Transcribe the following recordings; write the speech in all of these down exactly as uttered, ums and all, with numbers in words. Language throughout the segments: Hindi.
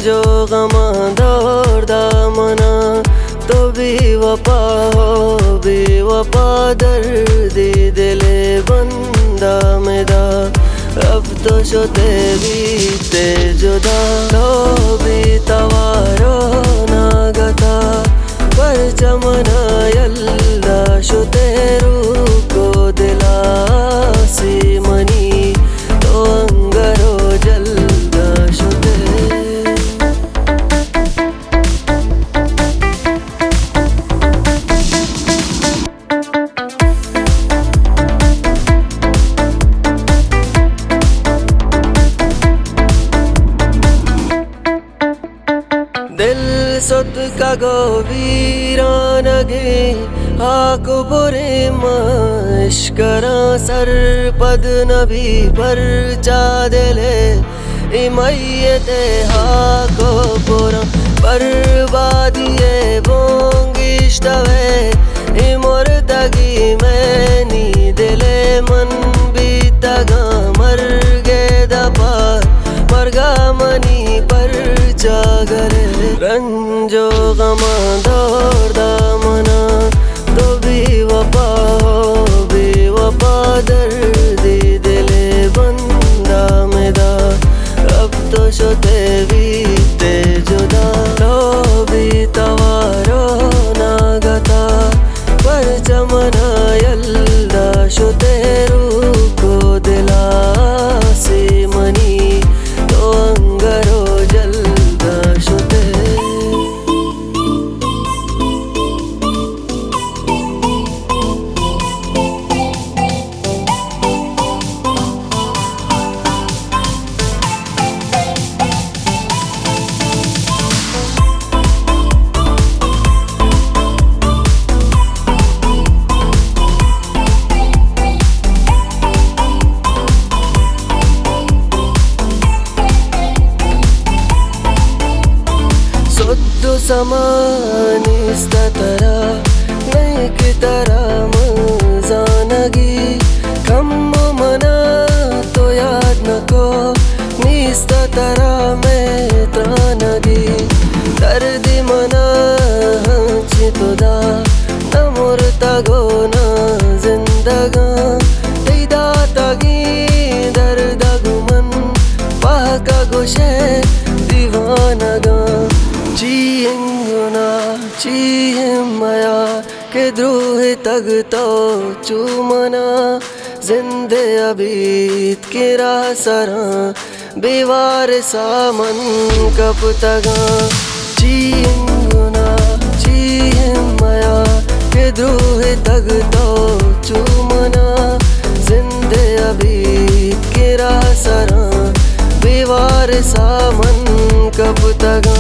रंजो गमा दौर दामना तो बेवफा हो बेवफा दर्दी दिले बंदा मेरा अब तो शुते बीते जुदा लो बीतवारो नागता पर चमना यल्ला शुते रूको दिला सीमनी तो अंगरो जल्दा शुते दिल सुत का गो वीरानगे आको बुरे मश्करा सर पद नबी पर चादले इमयते हाको पुरा बर्बादिए बोंगिश्तवे इमोरतगी मैनी दिले मन बीतगा मर गे दपार मरगा मनी पर जागरे रंजो गमा दौर दामना तो बेवफा हो बेवफा दर्दी दिले बंदा मेरा अब तो शुते बीते जुदा लो बीतवारो नागता पर चमना यल्ला शुते रूको दिला सीमनी तो अंगरो जल्दा शुते समानिस्तरा नहीं की तरह मजानगी कम मना तो याद न को निस्तरा में त्रानगी दर्द मना चितुदा न मुर्ता गो न जिंदगा तेदा तगी दर्द गुमन पाका गुशे दीवानगा चींगुना चीमया के द्रोह तग तो चूमना जिंदे अबीत के रासरा बेवार सामन कब तगा चींगुना चीमया के द्रोह तग तो चूमना जिंदे अबीत के रासरा बेवार सामन कब तगा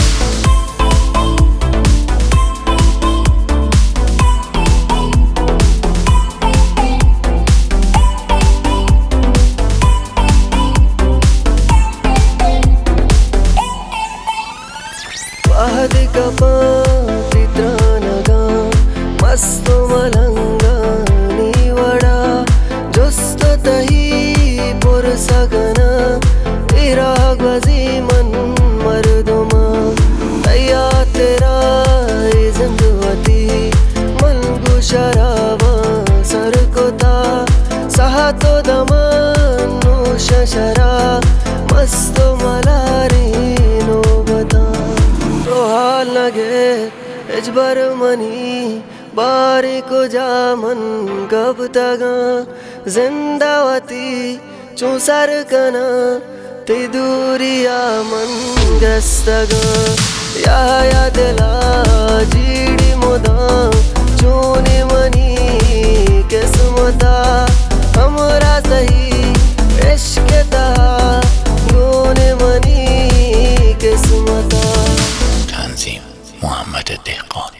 कपातित्रानगा मस्त मलंगा नीवड़ा जुस्त तही पुरसगना इरागवजी मन मर्दुमा तैया तेरा जिंदवती मलगु शराबा सरकोता सहा तो दमानु शशरा मस्त मलारी नो बता लगे इजबर मनी बारी को जामन कब तगा जिंदावती चूसर कना ते दूरिया मन गस्तगा या या दिला जीड़ी मुदा चूनी मनी किस्मता हमरा सही इश्क ता गोने मनी किस्मता تنظیم محمد دهقان.